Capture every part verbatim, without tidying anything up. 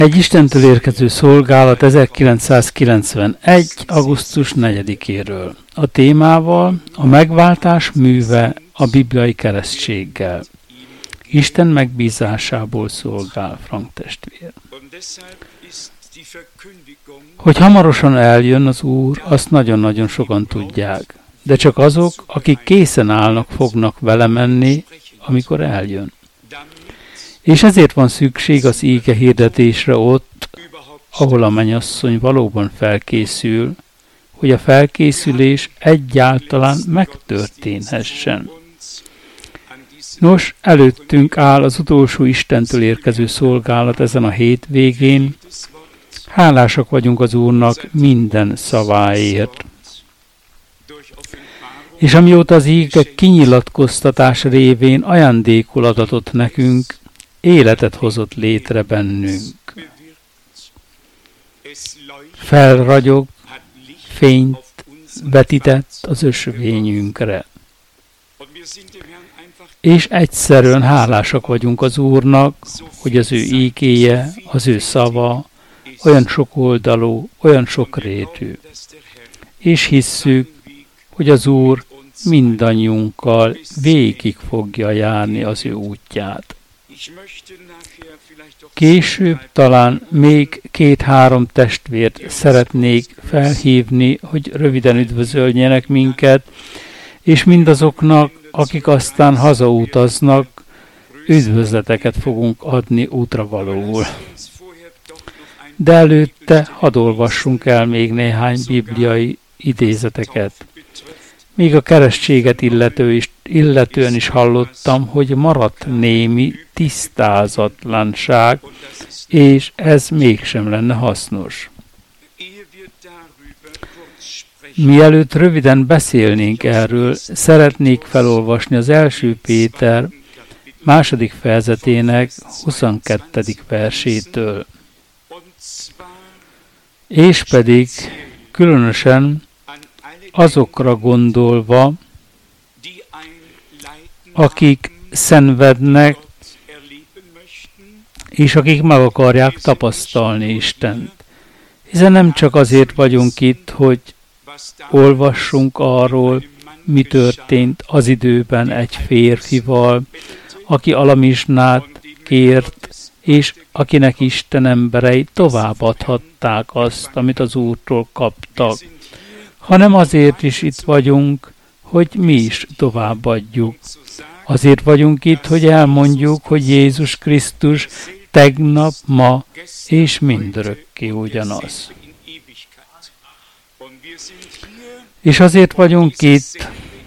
Egy Istentől érkező szolgálat ezerkilencszázkilencvenegy. augusztus negyedikéről. A témával a megváltás műve a bibliai keresztséggel. Isten megbízásából szolgál Frank testvér. Hogy hamarosan eljön az Úr, azt nagyon-nagyon sokan tudják. De csak azok, akik készen állnak, fognak vele menni, amikor eljön. És ezért van szükség az íge hirdetésre ott, ahol a mennyasszony valóban felkészül, hogy a felkészülés egyáltalán megtörténhessen. Nos, előttünk áll az utolsó Istentől érkező szolgálat ezen a hétvégén. Hálásak vagyunk az Úrnak minden szaváért. És amióta az íge kinyilatkoztatás révén ajándékul adatot nekünk, életet hozott létre bennünk. Felragyog, fényt vetített az ösvényünkre. És egyszerűen hálásak vagyunk az Úrnak, hogy az ő ígéje, az ő szava olyan sokoldalú, olyan sokrétű. És hisszük, hogy az Úr mindannyiunkkal végig fogja járni az ő útját. Később talán még két-három testvért szeretnék felhívni, hogy röviden üdvözöljenek minket, és mindazoknak, akik aztán hazautaznak, üdvözleteket fogunk adni útravalóul. De előtte hadd olvassunk el még néhány bibliai idézeteket. Még a keresztséget illető is, illetően is hallottam, hogy maradt némi tisztázatlanság, és ez mégsem lenne hasznos. Mielőtt röviden beszélnénk erről, szeretnék felolvasni az első Péter második fejezetének huszonkettedik versétől. És pedig különösen azokra gondolva, akik szenvednek, és akik meg akarják tapasztalni Istent. Hiszen nem csak azért vagyunk itt, hogy olvassunk arról, mi történt az időben egy férfival, aki alamizsnát kért, és akinek Isten emberei továbbadhatták azt, amit az Úrtól kaptak, hanem azért is itt vagyunk, hogy mi is továbbadjuk. Azért vagyunk itt, hogy elmondjuk, hogy Jézus Krisztus tegnap, ma és mindörökké ugyanaz. És azért vagyunk itt,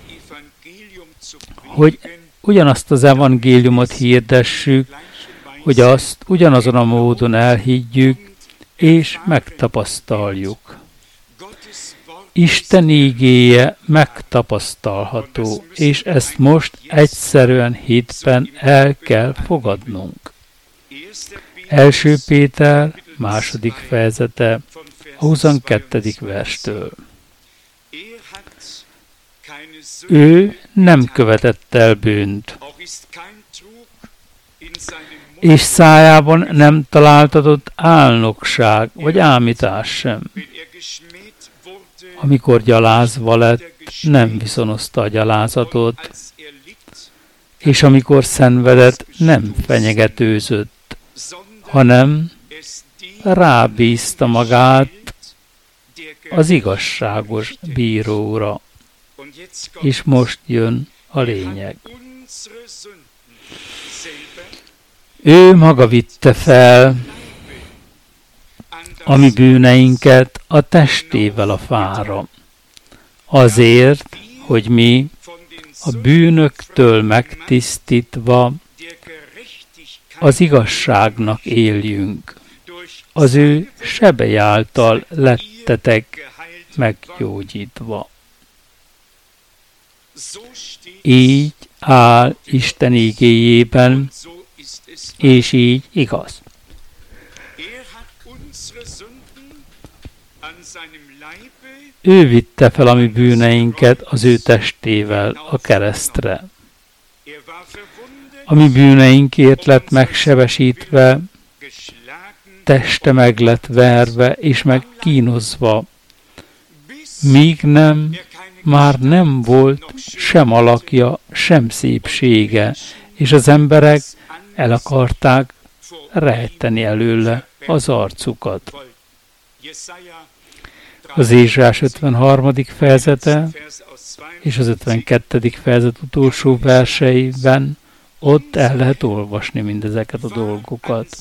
hogy ugyanazt az evangéliumot hirdessük, hogy azt ugyanazon a módon elhiggyük és megtapasztaljuk. Isten ígéje megtapasztalható, és ezt most egyszerűen hitben el kell fogadnunk. Első Péter második fejezete a huszonkettedik verstől. Ő nem követett el bűnt, és szájában nem találtatott álnokság vagy ámítás sem. Amikor gyalázva lett, nem viszonozta a gyalázatot, és amikor szenvedett, nem fenyegetőzött, hanem rábízta magát az igazságos bíróra. És most jön a lényeg. Ő maga vitte fel a mi bűneinket a testével a fára, azért, hogy mi a bűnöktől megtisztítva az igazságnak éljünk. Az ő sebei által lettetek meggyógyítva. Így áll Isten ígéjében, és így igaz. Ő vitte fel a mi bűneinket az ő testével a keresztre. A mi bűneinkért lett megsebesítve, teste meg lett verve és megkínozva, míg nem, már nem volt sem alakja, sem szépsége, és az emberek el akarták rejteni előle az arcukat. Az Ézsaiás ötvenharmadik fejezete és az ötvenkettedik fejezet utolsó verseiben ott el lehet olvasni mindezeket a dolgokat.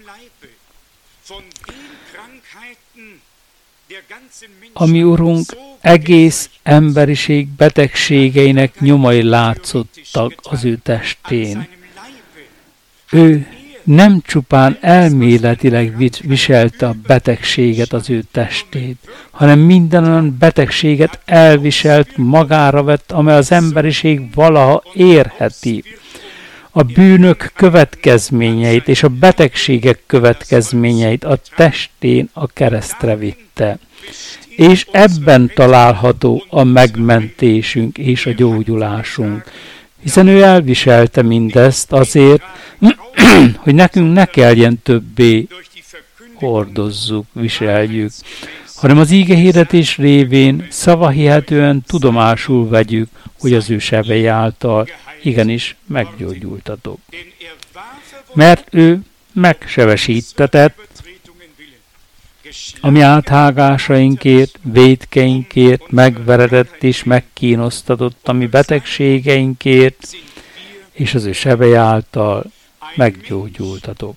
A mi Urunk egész emberiség betegségeinek nyomai látszottak az ő testén. Ő nem csupán elméletileg viselte a betegséget az ő testét, hanem minden olyan betegséget elviselt, magára vett, amely az emberiség valaha érheti. A bűnök következményeit és a betegségek következményeit a testén a keresztre vitte. És ebben található a megmentésünk és a gyógyulásunk, hiszen ő elviselte mindezt azért, hogy nekünk ne kelljen többé hordozzuk, viseljük, hanem az ígehirdetés révén szavahihetően tudomásul vegyük, hogy az ő sebei által igenis meggyógyultatok. Mert ő megsebesítetett a mi áthágásainkért, vétkeinkért, megveredett és megkínoztatott a mi betegségeinkért, és az ő sebei által meggyógyultatok.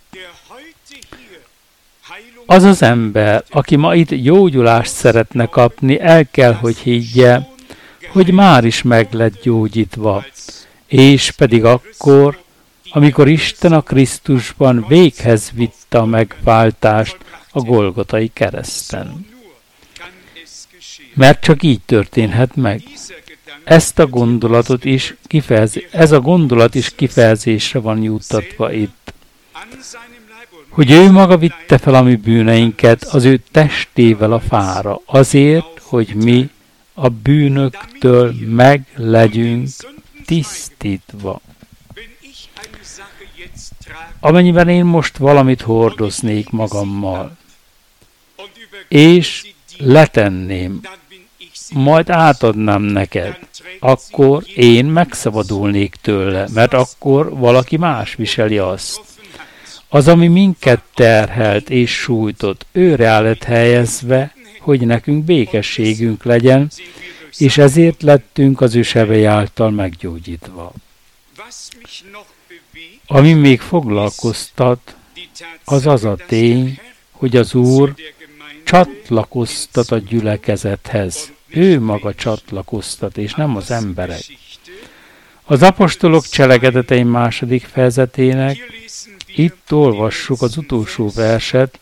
Az az ember, aki ma itt gyógyulást szeretne kapni, el kell, hogy higgye, hogy már is meg lett gyógyítva, és pedig akkor, amikor Isten a Krisztusban véghez vitte a megváltást a Golgotai kereszten. Mert csak így történhet meg. Ezt a gondolatot is kifejez, ez a gondolat is kifejezésre van juttatva itt. Hogy ő maga vitte fel a mi bűneinket az ő testével a fára, azért, hogy mi a bűnöktől meg legyünk tisztítva. Amennyiben én most valamit hordoznék magammal, és letenném, majd átadnám neked, akkor én megszabadulnék tőle, mert akkor valaki más viseli azt. Az, ami minket terhelt és sújtott, őre lett helyezve, hogy nekünk békességünk legyen, és ezért lettünk az ő sebei által meggyógyítva. Ami még foglalkoztat, az az a tény, hogy az Úr csatlakoztat a gyülekezethez. Ő maga csatlakoztat, és nem az emberek. Az apostolok cselekedetei második fejezetének itt olvassuk az utolsó verset,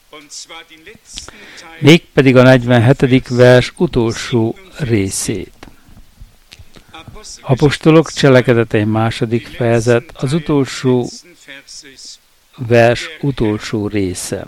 mégpedig a negyvenhetedik vers utolsó részét. Apostolok cselekedetei második fejezet, az utolsó vers utolsó része.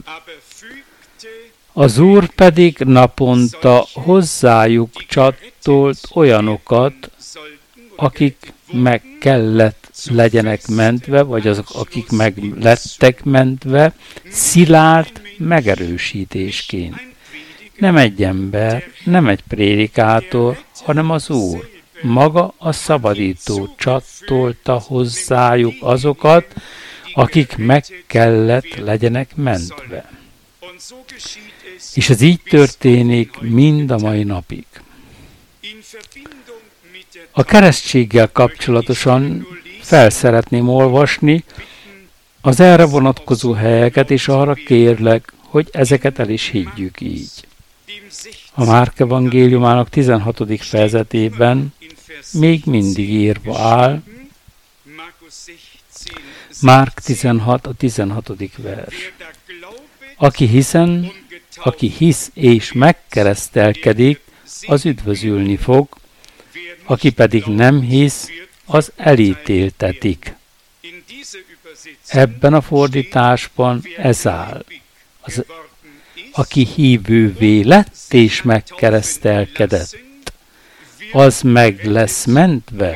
Az Úr pedig naponta hozzájuk csatolt olyanokat, akik meg kellett legyenek mentve, vagy azok, akik meg lettek mentve, szilárd megerősítésként. Nem egy ember, nem egy prédikátor, hanem az Úr. Maga a szabadító csatolta hozzájuk azokat, akik meg kellett legyenek mentve. És ez így történik mind a mai napig. A keresztséggel kapcsolatosan fel szeretném olvasni az erre vonatkozó helyeket, és arra kérlek, hogy ezeket el is higgyük így. A Márk evangéliumának tizenhatodik fejezetében még mindig írva áll, Márk tizenhat, a tizenhatodik vers. Aki hiszen, aki hisz és megkeresztelkedik, az üdvözülni fog, aki pedig nem hisz, az elítéltetik. Ebben a fordításban ez áll. Az, aki hívővé lett és megkeresztelkedett, az meg lesz mentve.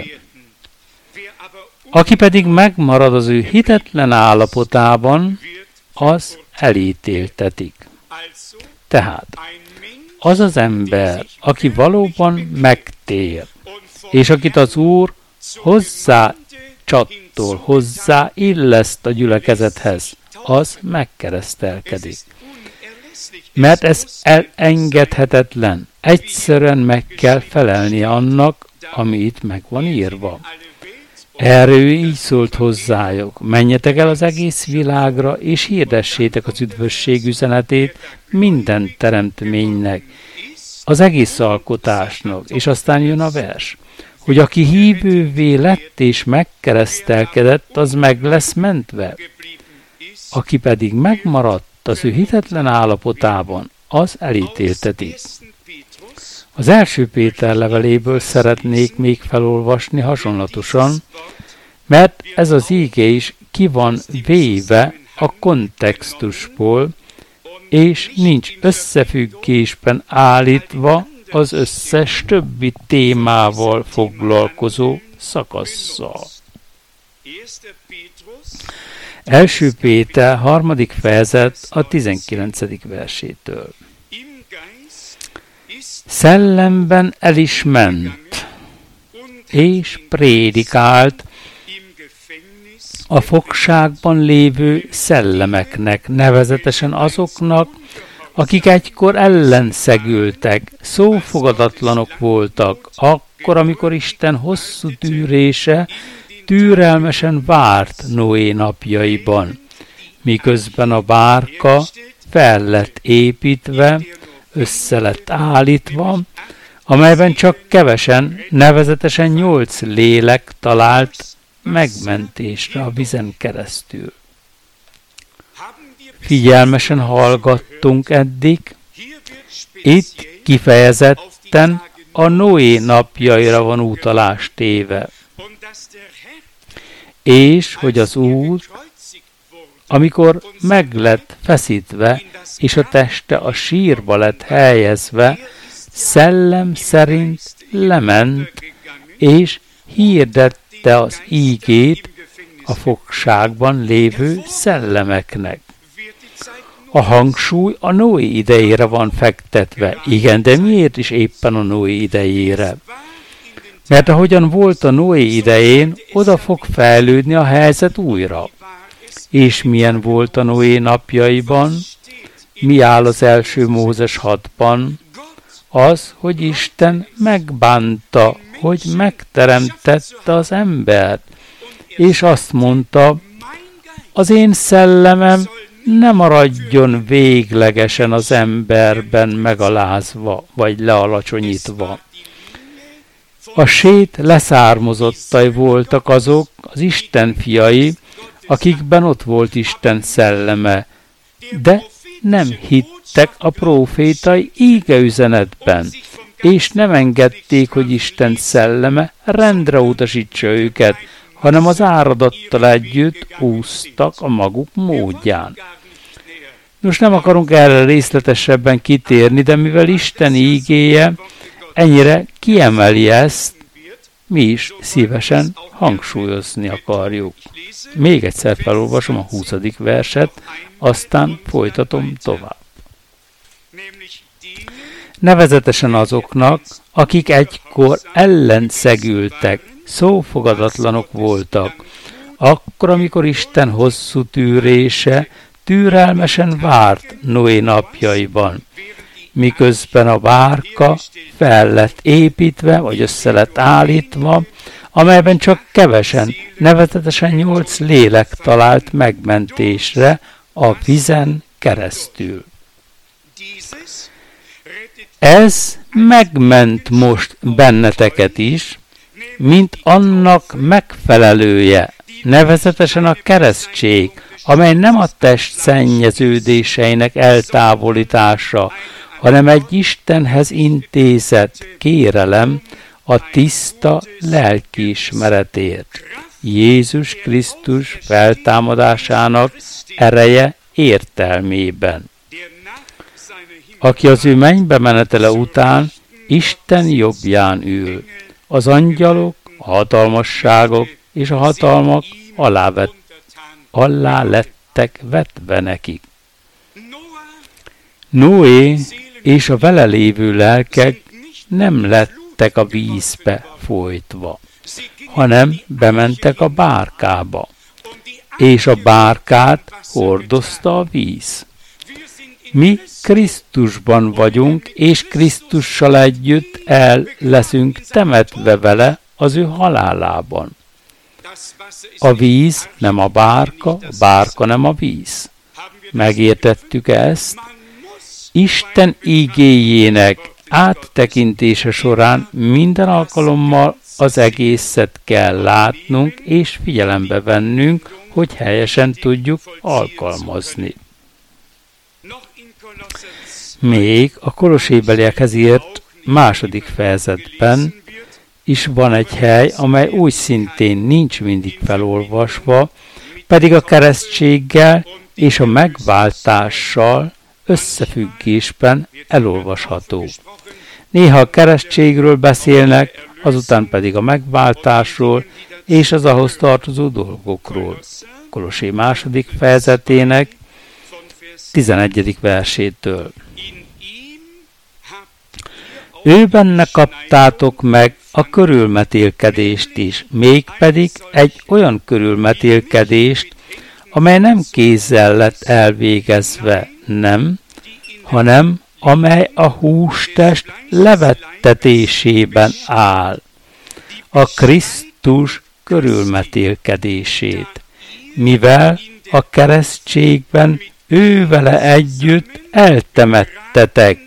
Aki pedig megmarad az ő hitetlen állapotában, az elítéltetik. Tehát az az ember, aki valóban megtér, és akit az Úr hozzá csattol, hozzá illeszt a gyülekezethez, az megkeresztelkedik. Mert ez elengedhetetlen. Egyszerűen meg kell felelnie annak, ami itt meg van írva. Erről ő így szólt hozzájuk: menjetek el az egész világra, és hirdessétek az üdvösség üzenetét minden teremtménynek, az egész alkotásnak. És aztán jön a vers, hogy aki hívővé lett és megkeresztelkedett, az meg lesz mentve. Aki pedig megmaradt az ő hitetlen állapotában, az elítéltetik. Az első Péter leveléből szeretnék még felolvasni hasonlatosan, mert ez az íge is ki van véve a kontextusból, és nincs összefüggésben állítva az összes többi témával foglalkozó szakasszal. Első Péter harmadik fejezet a tizenkilencedik versétől. Szellemben el is ment, és prédikált a fogságban lévő szellemeknek, nevezetesen azoknak, akik egykor ellenszegültek, szófogadatlanok voltak, akkor, amikor Isten hosszú tűrése türelmesen várt Noé napjaiban, miközben a bárka fel lett építve, össze lett állítva, amelyben csak kevesen, nevezetesen nyolc lélek talált megmentésre a vizen keresztül. Figyelmesen hallgattunk eddig, itt kifejezetten a Noé napjaira van utalás téve, és hogy az Úr, amikor meg lett feszítve, és a teste a sírba lett helyezve, szellem szerint lement, és hirdette az ígét a fogságban lévő szellemeknek. A hangsúly a Noé idejére van fektetve. Igen, de miért is éppen a Noé idejére? Mert ahogyan volt a Noé idején, oda fog fejlődni a helyzet újra. És milyen volt a Noé napjaiban? Mi áll az első Mózes hatban? Az, hogy Isten megbánta, hogy megteremtette az embert, és azt mondta, az én szellemem ne maradjon véglegesen az emberben megalázva, vagy lealacsonyítva. A sét leszármazottai voltak azok, az Isten fiai, akikben ott volt Isten szelleme, de nem hittek a prófétai ígeüzenetben, és nem engedték, hogy Isten szelleme rendre utasítsa őket, hanem az áradattal együtt úsztak a maguk módján. Most nem akarunk erre részletesebben kitérni, de mivel Isten ígéje ennyire kiemeli ezt, mi is szívesen hangsúlyozni akarjuk. Még egyszer felolvasom a huszadik verset, aztán folytatom tovább. Nevezetesen azoknak, akik egykor ellenszegültek, szófogadatlanok voltak, akkor, amikor Isten hosszú tűrése türelmesen várt Noé napjaiban, miközben a bárka fel lett építve, vagy össze lett állítva, amelyben csak kevesen, nevezetesen nyolc lélek talált megmentésre a vizen keresztül. Ez megment most benneteket is, mint annak megfelelője, nevezetesen a keresztség, amely nem a test szennyeződéseinek eltávolítása, hanem egy Istenhez intézett kérelem a tiszta lelkiismeretért, Jézus Krisztus feltámadásának ereje értelmében, aki az ő mennybe menetele után Isten jobbján ül. Az angyalok, a hatalmasságok és a hatalmak alá, vet, alá lettek vetve nekik. Noé és a vele lévő lelkek nem lettek a vízbe folytva, hanem bementek a bárkába, és a bárkát hordozta a víz. Mi Krisztusban vagyunk, és Krisztussal együtt el leszünk temetve vele az ő halálában. A víz nem a bárka, a bárka nem a víz. Megértettük ezt? Isten igéjének áttekintése során minden alkalommal az egészet kell látnunk és figyelembe vennünk, hogy helyesen tudjuk alkalmazni. Még a Kolossébeliekhez írt második fejezetben is van egy hely, amely úgy szintén nincs mindig felolvasva, pedig a keresztséggel és a megváltással összefüggésben elolvasható. Néha a keresztségről beszélnek, azután pedig a megváltásról és az ahhoz tartozó dolgokról. Kolossé második fejezetének tizenegyedik versétől. Ő benne kaptátok meg a körülmetélkedést is, mégpedig egy olyan körülmetélkedést, amely nem kézzel lett elvégezve, nem, hanem amely a hústest levettetésében áll, a Krisztus körülmetélkedését, mivel a keresztségben ő vele együtt eltemettetek.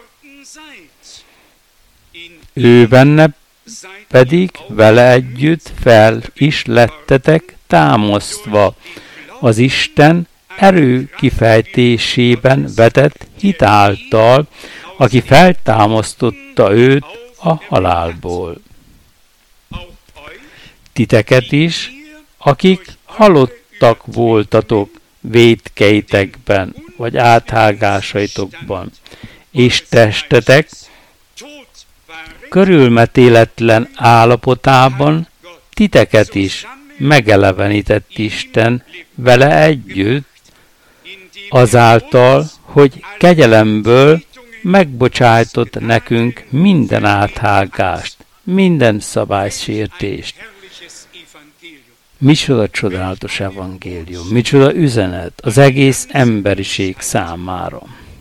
Ő benne pedig vele együtt fel is lettetek támasztva, az Isten erő kifejtésében vetett hit által, aki feltámasztotta őt a halálból. Titeket is, akik halottak voltatok vétkeitekben, vagy áthágásaitokban, és testetek körülmetéletlen állapotában titeket is megelevenített Isten vele együtt, azáltal, hogy kegyelemből megbocsájtott nekünk minden áthágást, minden szabálysértést. Micsoda csodálatos evangélium, micsoda üzenet az egész emberiség számára.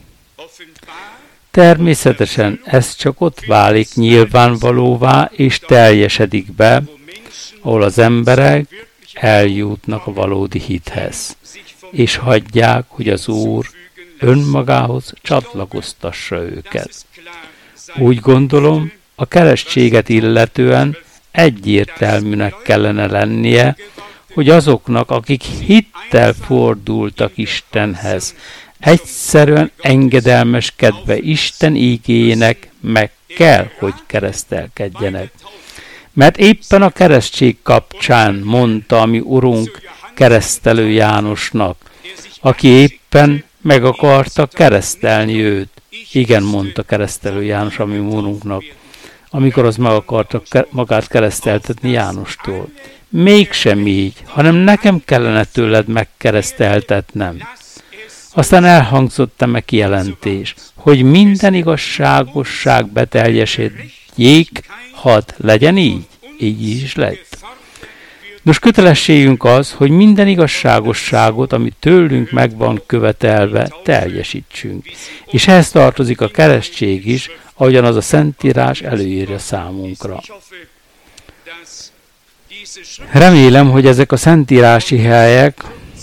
Természetesen ez csak ott válik nyilvánvalóvá és teljesedik be, ahol az emberek eljutnak a valódi hithez, és hagyják, hogy az Úr önmagához csatlakoztassa őket. Úgy gondolom, a keresztséget illetően egyértelműnek kellene lennie, hogy azoknak, akik hittel fordultak Istenhez, egyszerűen engedelmeskedve Isten ígéjének meg kell, hogy keresztelkedjenek. Mert éppen a keresztség kapcsán mondta a mi Urunk keresztelő Jánosnak, aki éppen meg akarta keresztelni őt. Igen, mondta keresztelő János a mi Urunknak, amikor az meg akarta magát kereszteltetni Jánostól. Mégsem így, hanem nekem kellene tőled megkereszteltetnem. Aztán elhangzott a kijelentés, hogy minden igazságosság beteljesedjék, hadd legyen így, így is lett. Nos, kötelességünk az, hogy minden igazságosságot, ami tőlünk meg van követelve, teljesítsünk. És ehhez tartozik a keresztség is, ahogyan az a Szentírás előírja számunkra. Remélem, hogy ezek a szentírási helyek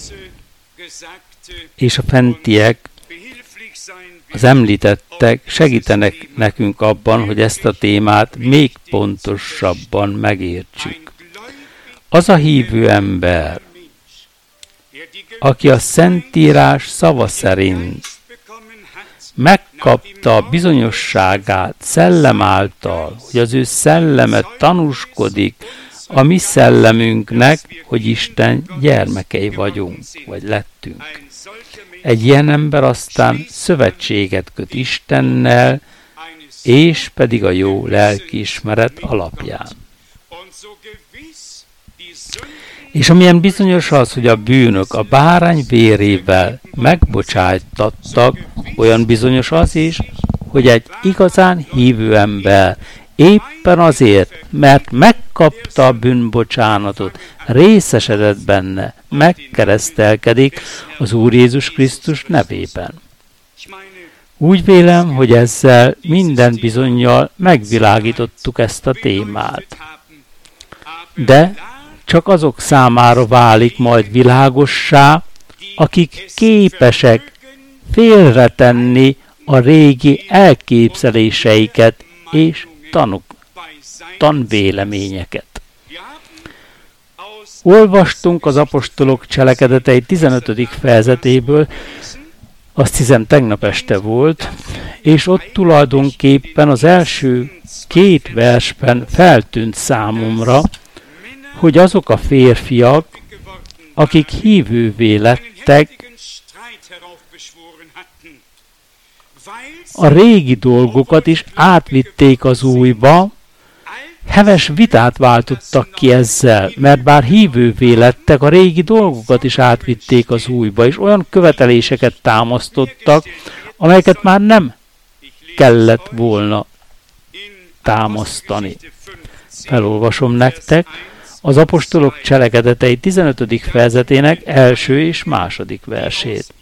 és a fentiek, az említettek segítenek nekünk abban, hogy ezt a témát még pontosabban megértsük. Az a hívő ember, aki a Szentírás szava szerint megkapta a bizonyosságát szellem által, hogy az ő szelleme tanúskodik a mi szellemünknek, hogy Isten gyermekei vagyunk, vagy lettünk. Egy ilyen ember aztán szövetséget köt Istennel, és pedig a jó lelkiismeret alapján. És amilyen bizonyos az, hogy a bűnök a bárány vérével megbocsájtattak, olyan bizonyos az is, hogy egy igazán hívő ember éppen azért, mert megkapta a bűnbocsánatot, részesedett benne, megkeresztelkedik az Úr Jézus Krisztus nevében. Úgy vélem, hogy ezzel minden bizonnyal megvilágítottuk ezt a témát. De csak azok számára válik majd világossá, akik képesek félretenni a régi elképzeléseiket és tanuk, tanvéleményeket. Olvastunk az apostolok cselekedetei tizenötödik fejezetéből, azt hiszem tegnap este volt, és ott tulajdonképpen az első két versben feltűnt számomra, hogy azok a férfiak, akik hívővé lettek, a régi dolgokat is átvitték az újba, heves vitát váltottak ki ezzel, mert bár hívővé lettek, a régi dolgokat is átvitték az újba, és olyan követeléseket támasztottak, amelyeket már nem kellett volna támasztani. Felolvasom nektek az apostolok cselekedetei tizenötödik fejezetének első és második versét.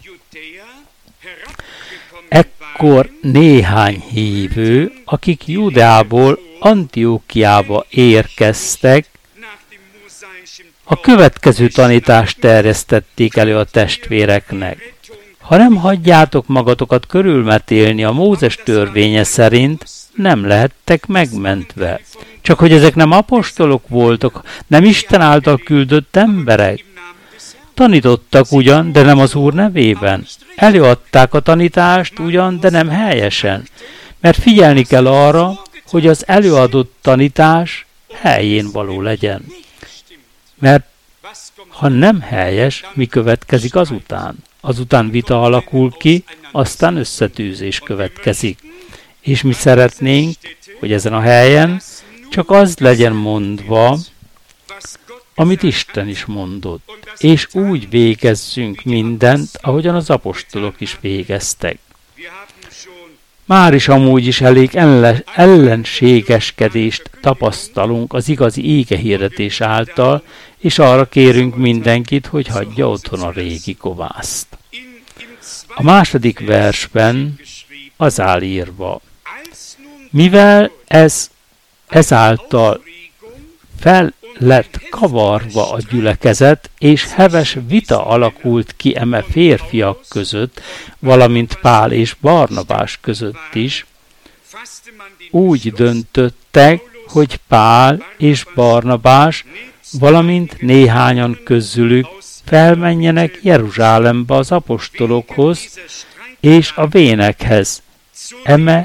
Ekkor néhány hívő, akik Judeából Antiókiába érkeztek, a következő tanítást terjesztették elő a testvéreknek. Ha nem hagyjátok magatokat körülmetélni a Mózes törvénye szerint, nem lehettek megmentve. Csak hogy ezek nem apostolok voltak, nem Isten által küldött emberek. Tanítottak ugyan, de nem az Úr nevében. Előadták a tanítást ugyan, de nem helyesen. Mert figyelni kell arra, hogy az előadott tanítás helyén való legyen. Mert ha nem helyes, mi következik azután? Azután vita alakul ki, aztán összetűzés következik. És mi szeretnénk, hogy ezen a helyen csak az legyen mondva, amit Isten is mondott, és úgy végezzünk mindent, ahogyan az apostolok is végeztek. Már is amúgy is elég ellen, ellenségeskedést tapasztalunk az igazi ígehirdetés által, és arra kérünk mindenkit, hogy hagyja otthon a régi kovászt. A második versben az áll írva: mivel ez ezáltal fel lett kavarva a gyülekezet, és heves vita alakult ki eme férfiak között, valamint Pál és Barnabás között is, úgy döntöttek, hogy Pál és Barnabás, valamint néhányan közülük felmenjenek Jeruzsálembe az apostolokhoz és a vénekhez, eme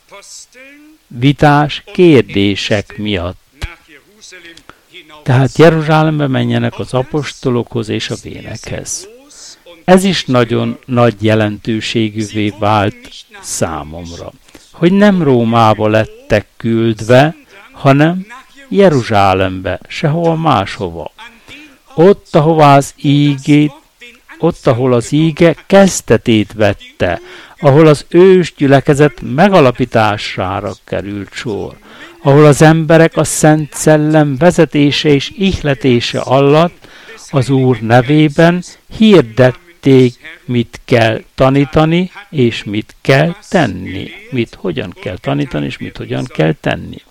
vitás kérdések miatt. Tehát Jeruzsálembe menjenek az apostolokhoz és a vénekhez. Ez is nagyon nagy jelentőségűvé vált számomra, hogy nem Rómába lettek küldve, hanem Jeruzsálembe, sehol máshova. Ott, ahová az ígét, ott, ahol az íge kezdetét vette, ahol az ős gyülekezet megalapítására került sor, ahol az emberek a Szent Szellem vezetése és ihletése alatt az Úr nevében hirdették, mit kell tanítani, és mit kell tenni. Mit hogyan kell tanítani, és mit hogyan kell tenni.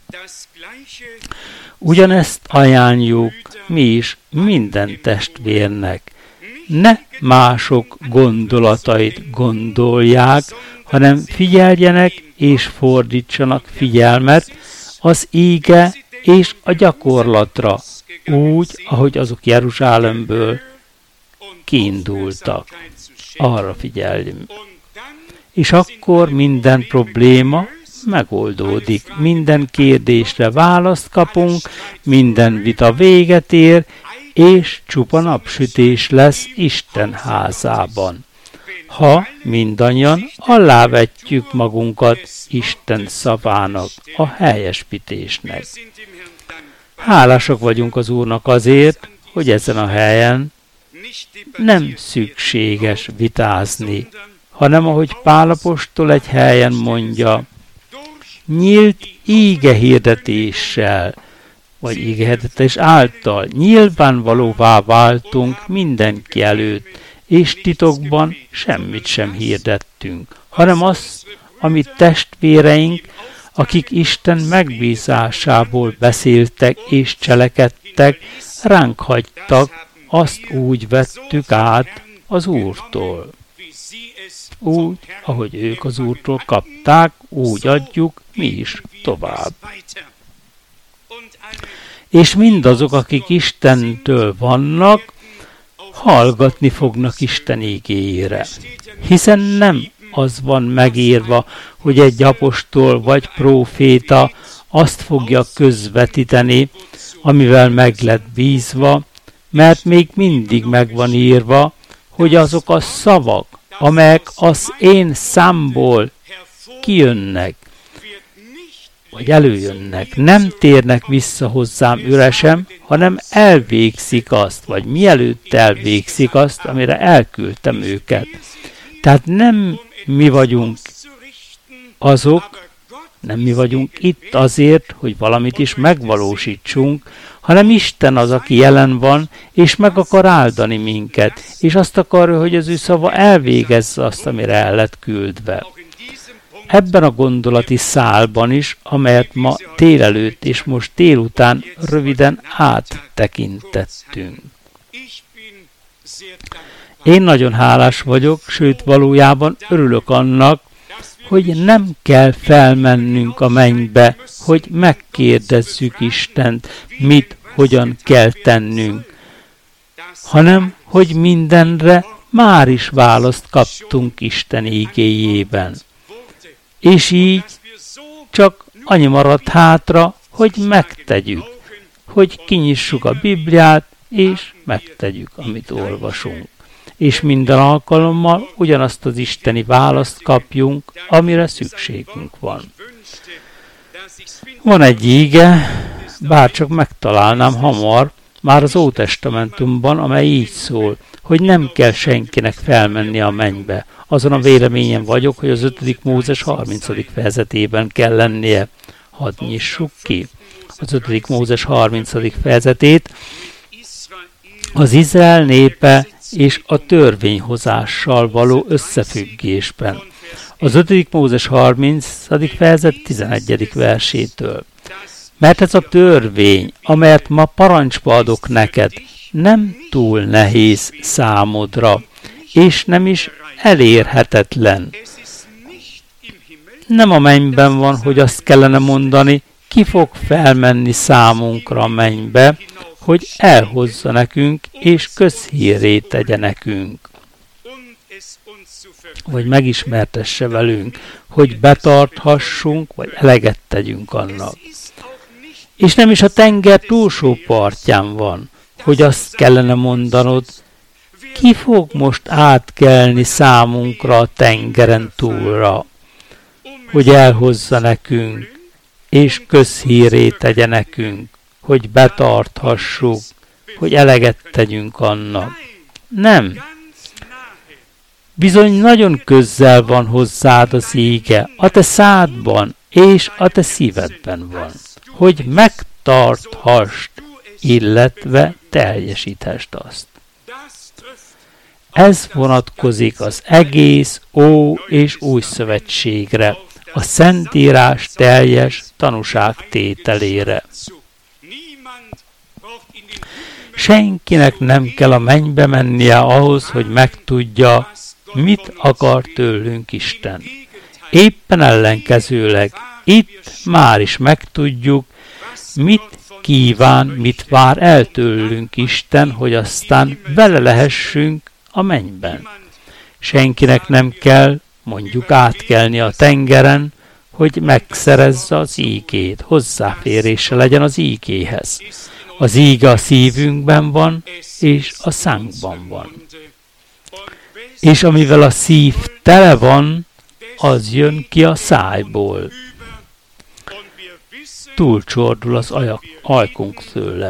Ugyanezt ajánljuk mi is minden testvérnek. Ne mások gondolatait gondolják, hanem figyeljenek és fordítsanak figyelmet az íge és a gyakorlatra, úgy, ahogy azok Jeruzsálemből kiindultak. Arra figyeljünk. És akkor minden probléma megoldódik, minden kérdésre választ kapunk, minden vita véget ér, és csupa napsütés lesz Isten házában. Ha mindannyian alávetjük magunkat Isten szavának, a helyesbítésnek. Hálásak vagyunk az Úrnak azért, hogy ezen a helyen nem szükséges vitázni, hanem ahogy Pál apostol egy helyen mondja, nyílt ígehirdetéssel, vagy ígehirdetés által nyilvánvalóvá váltunk mindenki előtt, és titokban semmit sem hirdettünk, hanem azt, amit testvéreink, akik Isten megbízásából beszéltek és cselekedtek, ránk hagytak, azt úgy vettük át az Úrtól. Úgy, ahogy ők az Úrtól kapták, úgy adjuk mi is tovább. És mindazok, akik Istentől vannak, hallgatni fognak Isten igéjére. Hiszen nem az van megírva, hogy egy apostol vagy próféta azt fogja közvetíteni, amivel meg lett bízva, mert még mindig meg van írva, hogy azok a szavak, amelyek az én számból kijönnek, vagy előjönnek, nem térnek vissza hozzám üresen, hanem elvégzik azt, vagy mielőtt elvégzik azt, amire elküldtem őket. Tehát nem mi vagyunk azok, nem mi vagyunk itt azért, hogy valamit is megvalósítsunk, hanem Isten az, aki jelen van, és meg akar áldani minket, és azt akarja, hogy az ő szava elvégezze azt, amire el lett küldve. Ebben a gondolati szálban is, amelyet ma délelőtt és most délután röviden áttekintettünk. Én nagyon hálás vagyok, sőt valójában örülök annak, hogy nem kell felmennünk a mennybe, hogy megkérdezzük Istent, mit, hogyan kell tennünk, hanem hogy mindenre már is választ kaptunk Isten igéjében. És így csak annyi maradt hátra, hogy megtegyük, hogy kinyissuk a Bibliát, és megtegyük, amit olvasunk. És minden alkalommal ugyanazt az isteni választ kapjunk, amire szükségünk van. Van egy íge, bárcsak megtalálnám hamar, már az Ótestamentumban, amely így szól, hogy nem kell senkinek felmenni a mennybe. Azon a véleményen vagyok, hogy az ötödik Mózes harmincadik fejezetében kell lennie. Hadd nyissuk ki az ötödik Mózes harmincadik fejezetét. Az Izrael népe és a törvényhozással való összefüggésben. Az ötödik Mózes harmincadik fejezet tizenegyedik versétől. Mert ez a törvény, amelyet ma parancsba adok neked, nem túl nehéz számodra, és nem is elérhetetlen. Nem a mennyben van, hogy azt kellene mondani, ki fog felmenni számunkra a mennybe, hogy elhozza nekünk, és közhírré tegye nekünk. Vagy megismertesse velünk, hogy betarthassunk, vagy eleget tegyünk annak. És nem is a tenger túlsó partján van, hogy azt kellene mondanod, ki fog most átkelni számunkra a tengeren túlra, hogy elhozza nekünk, és közhírré tegye nekünk, hogy betarthassuk, hogy eleget tegyünk annak. Nem. Bizony nagyon közel van hozzád az íge, a te szádban és a te szívedben van, hogy megtarthast, illetve teljesíthest azt. Ez vonatkozik az egész Ó és Új Szövetségre, a Szentírás teljes tanúságtételére. Senkinek nem kell a mennybe mennie ahhoz, hogy megtudja, mit akar tőlünk Isten. Éppen ellenkezőleg, itt már is megtudjuk, mit kíván, mit vár el tőlünk Isten, hogy aztán vele lehessünk a mennyben. Senkinek nem kell, mondjuk átkelni a tengeren, hogy megszerezze az ígét, hozzáférése legyen az ígéhez. Az íge a szívünkben van, és a szánkban van. És amivel a szív tele van, az jön ki a szájból. Túlcsordul az ajak, ajkunk tőle.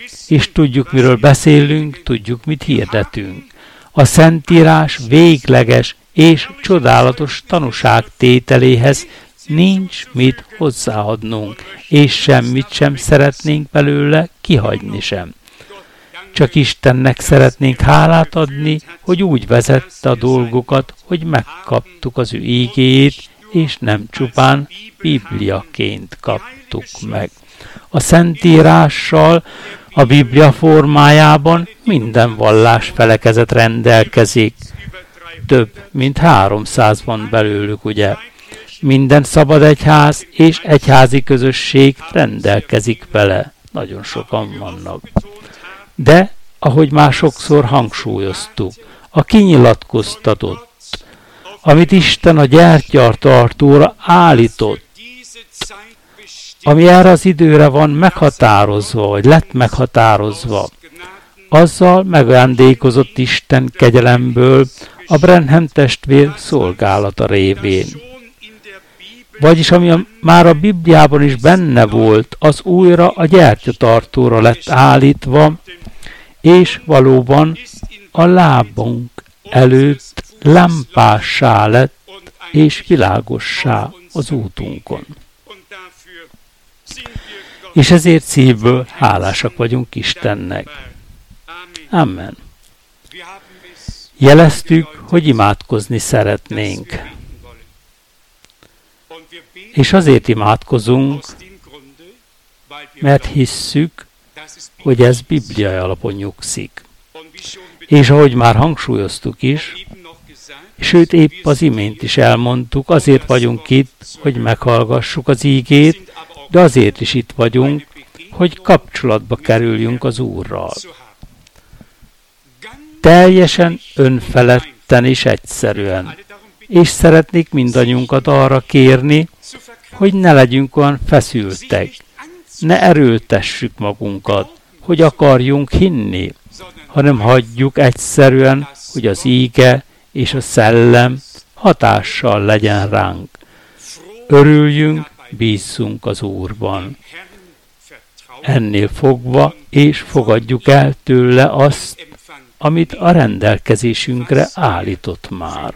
és tudjuk, miről beszélünk, tudjuk, mit hirdetünk. A Szentírás végleges és csodálatos tanúságtételéhez nincs mit hozzáadnunk, és semmit sem szeretnénk belőle kihagyni sem. Csak Istennek szeretnénk hálát adni, hogy úgy vezette a dolgokat, hogy megkaptuk az ő ígéjét, és nem csupán Bibliaként kaptuk meg. A Szentírással, a Biblia formájában minden vallás felekezet rendelkezik. Több, mint háromszáz van belőlük, ugye? Minden szabad egyház és egyházi közösség rendelkezik vele. Nagyon sokan vannak. De, ahogy már sokszor hangsúlyoztuk, a kinyilatkoztatott, amit Isten a gyertyartartóra állított, ami erre az időre van meghatározva, vagy lett meghatározva, azzal megajándékozott Isten kegyelemből a Branham testvér szolgálata révén. Vagyis ami a, már a Bibliában is benne volt, az újra a gyertyatartóra lett állítva, és valóban a lábunk előtt lámpássá lett, és világossá az útunkon. És ezért szívből hálásak vagyunk Istennek. Amen. Jeleztük, hogy imádkozni szeretnénk. És azért imádkozunk, mert hisszük, hogy ez bibliai alapon nyugszik. És ahogy már hangsúlyoztuk is, sőt épp az imént is elmondtuk, azért vagyunk itt, hogy meghallgassuk az ígét, de azért is itt vagyunk, hogy kapcsolatba kerüljünk az Úrral. Teljesen önfeledten és egyszerűen. És szeretnék mindannyiunkat arra kérni, hogy ne legyünk olyan feszültek, ne erőltessük magunkat, hogy akarjunk hinni, hanem hagyjuk egyszerűen, hogy az íge és a szellem hatással legyen ránk. Örüljünk, bízzunk az Úrban. Ennél fogva, és fogadjuk el tőle azt, amit a rendelkezésünkre állított már.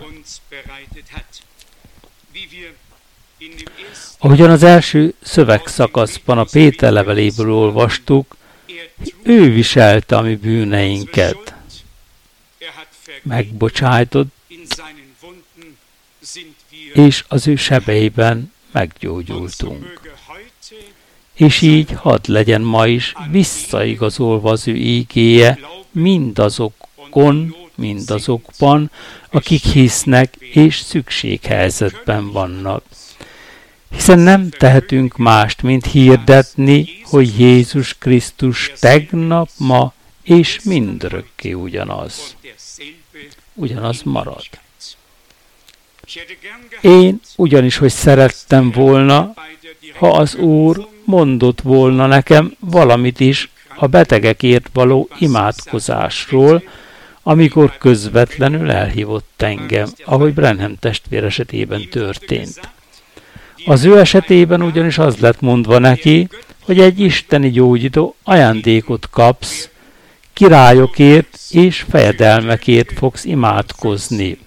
Ahogyan az első szövegszakaszban a Péter leveléből olvastuk, ő viselte a mi bűneinket. Megbocsájtott, és az ő sebeiben meggyógyultunk. És így hadd legyen ma is visszaigazolva az ő ígéje mindazokon, mindazokban, akik hisznek és szükséghelyzetben vannak. Hiszen nem tehetünk mást, mint hirdetni, hogy Jézus Krisztus tegnap, ma és mindörökké ugyanaz. Ugyanaz marad. Én ugyanis, hogy szerettem volna, ha az Úr mondott volna nekem valamit is a betegekért való imádkozásról, amikor közvetlenül elhívott engem, ahogy Branham testvér esetében történt. Az ő esetében ugyanis az lett mondva neki, hogy egy isteni gyógyító ajándékot kapsz, királyokért és fejedelmekért fogsz imádkozni.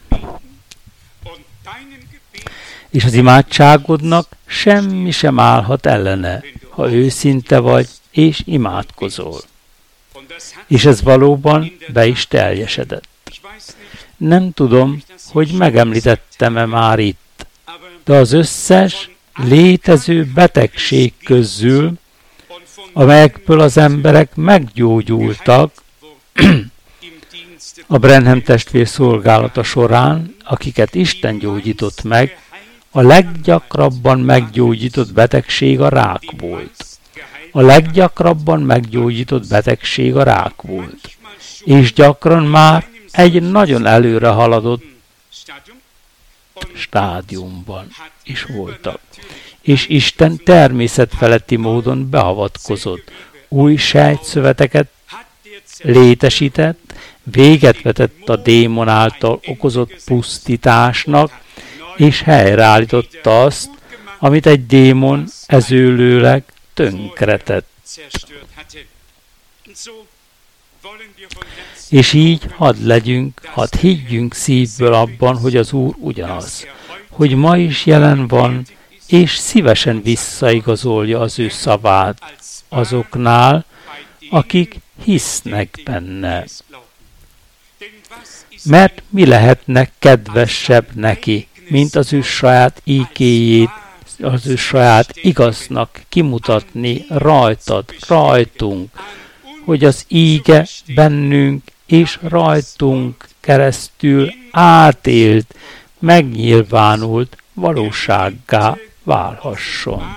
És az imádságodnak semmi sem állhat ellene, ha őszinte vagy és imádkozol. És ez valóban be is teljesedett. Nem tudom, hogy megemlítettem-e már itt, de az összes létező betegség közül, amelyekből az emberek meggyógyultak a Branham testvér szolgálata során, akiket Isten gyógyított meg, a leggyakrabban meggyógyított betegség a rák volt. A leggyakrabban meggyógyított betegség a rák volt. És gyakran már egy nagyon előre haladott stádiumban is voltak. És Isten természetfeletti módon beavatkozott, új sejtszöveteket létesített, véget vetett a démon által okozott pusztításnak, és helyreállította azt, amit egy démon ezőlőleg tönkretett. És így hadd legyünk, hadd higgyünk szívből abban, hogy az Úr ugyanaz, hogy ma is jelen van, és szívesen visszaigazolja az ő szavát azoknál, akik hisznek benne. Mert mi lehetne kedvesebb neki, mint az ő saját ígéjét, az ő saját igaznak kimutatni rajtad, rajtunk, hogy az íge bennünk és rajtunk keresztül átélt, megnyilvánult valósággá válhasson.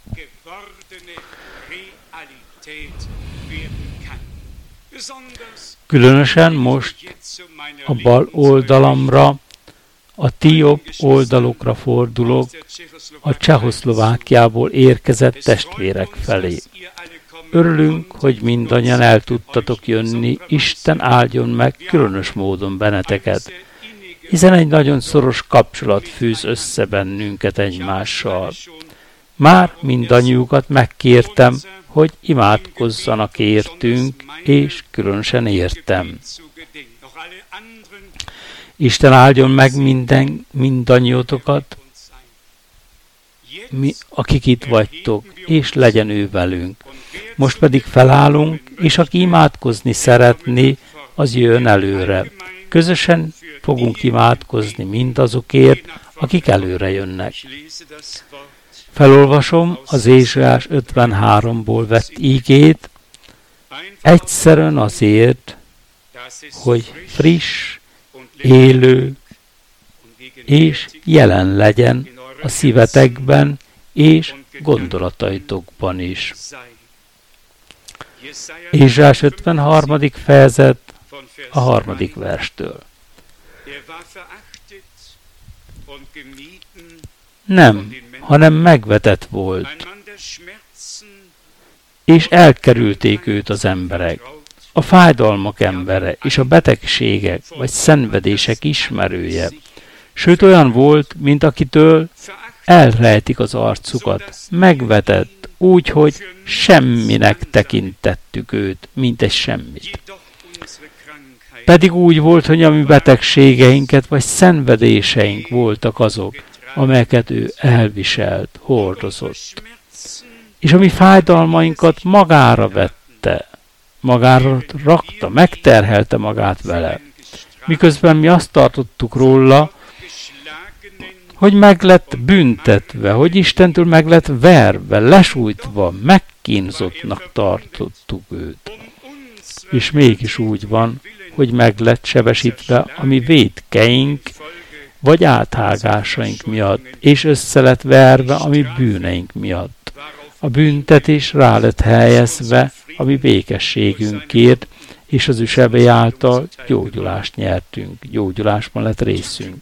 Különösen most a bal oldalamra, a ti jobb oldalukra fordulok, a Csehszlovákiából érkezett testvérek felé. Örülünk, hogy mindannyian el tudtatok jönni, Isten áldjon meg különös módon benneteket, hiszen egy nagyon szoros kapcsolat fűz össze bennünket egymással. Már mindannyiukat megkértem, hogy imádkozzanak értünk, és különösen értem. Isten áldjon meg minden, mindannyiótokat, mi, akik itt vagytok, és legyen ő velünk. Most pedig felállunk, és aki imádkozni szeretné, az jön előre. Közösen fogunk imádkozni mindazokért, akik előre jönnek. Felolvasom az Ézsaiás ötvenháromból vett ígét, egyszerűen azért, hogy friss, élő és jelen legyen a szívetekben és gondolataitokban is. Ézsaiás ötvenharmadik fejezet a harmadik verstől. Nem, hanem megvetett volt, és elkerülték őt az emberek, a fájdalmak embere és a betegségek vagy szenvedések ismerője, sőt olyan volt, mint akitől elrejtik az arcukat, megvetett, úgy, hogy semminek tekintettük őt, mint egy semmit. Pedig úgy volt, hogy a mi betegségeinket vagy szenvedéseink voltak azok, amelyeket ő elviselt, hordozott. És a mi fájdalmainkat magára vette, magára rakta, megterhelte magát vele. Miközben mi azt tartottuk róla, hogy meg lett büntetve, hogy Istentől meg lett verve, lesújtva, megkínzottnak tartottuk őt. És mégis úgy van, hogy meg lett sebesítve a mi vétkeink, vagy áthágásaink miatt, és össze lett verve a mi bűneink miatt. A büntetés rá lett helyezve a mi békességünkért, és az ő sebei által gyógyulást nyertünk, gyógyulásban lett részünk.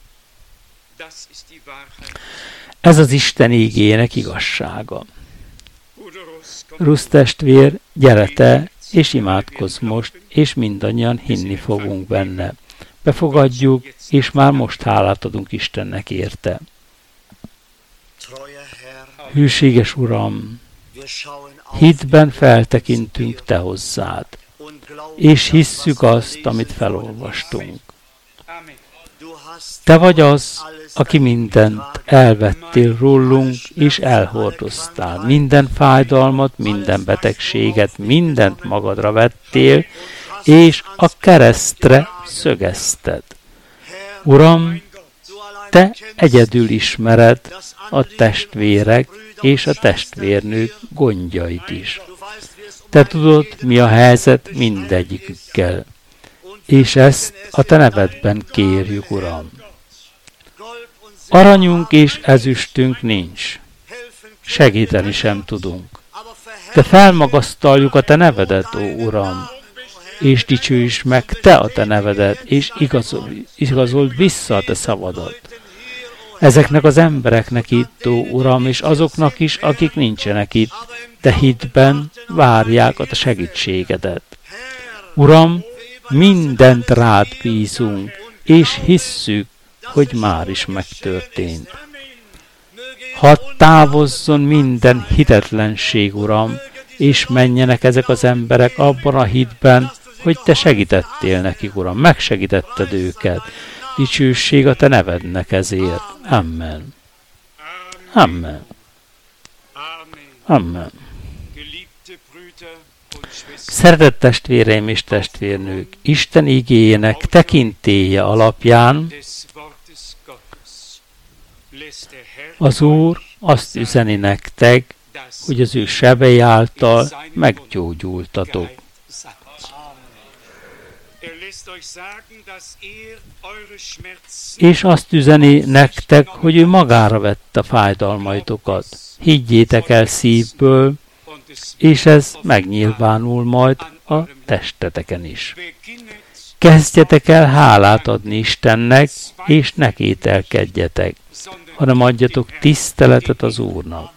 Ez az Isten ígéjének igazsága. Rusz testvér, gyere te, és imádkozz most, és mindannyian hinni fogunk benne. Befogadjuk, és már most hálát adunk Istennek érte. Hűséges Uram, hitben feltekintünk te hozzád, és hisszük azt, amit felolvastunk. Te vagy az, aki mindent elvettél rólunk, és elhordoztál. Minden fájdalmat, minden betegséget, mindent magadra vettél, és a keresztre szögezted. Uram, te egyedül ismered a testvérek és a testvérnők gondjait is. Te tudod, mi a helyzet mindegyikükkel, és ezt a te nevedben kérjük, Uram. Aranyunk és ezüstünk nincs, segíteni sem tudunk. De felmagasztaljuk a te nevedet, ó Uram, és dicsőíts meg te a te nevedet, és igazol, igazold vissza a te szavadat. Ezeknek az embereknek itt, ó Uram, és azoknak is, akik nincsenek itt, de hitben várják a te segítségedet. Uram, mindent rád bízunk, és hisszük, hogy már is megtörtént. Hadd távozzon minden hitetlenség, Uram, és menjenek ezek az emberek abban a hitben, hogy te segítettél nekik, Uram, megsegítetted őket. Dicsőség a te nevednek ezért. Amen. Amen. Amen. Szeretett testvéreim és testvérnők, Isten igéjének tekintélye alapján az Úr azt üzeni nektek, hogy az ő sebei által meggyógyultatok. És azt üzeni nektek, hogy ő magára vette a fájdalmaitokat. Higgyétek el szívből, és ez megnyilvánul majd a testeteken is. Kezdjetek el hálát adni Istennek, és ne kételkedjetek, hanem adjatok tiszteletet az Úrnak.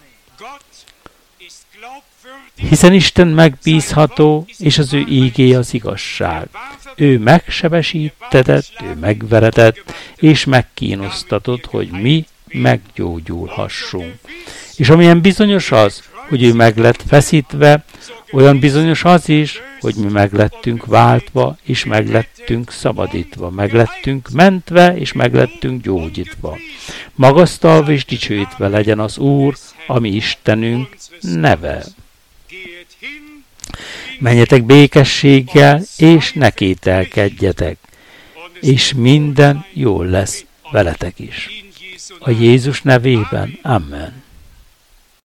Hiszen Isten megbízható, és az ő ígéje az igazság. Ő megsebesítetett, ő megveretett, és megkínosztatott, hogy mi meggyógyulhassunk. És amilyen bizonyos az, hogy ő meg lett feszítve, olyan bizonyos az is, hogy mi meglettünk váltva, és meglettünk szabadítva, meglettünk mentve, és meglettünk gyógyítva. Magasztalva és dicsőítve legyen az Úr, ami Istenünk neve. Menjetek békességgel, és ne kételkedjetek, és minden jól lesz veletek is. A Jézus nevében. Amen.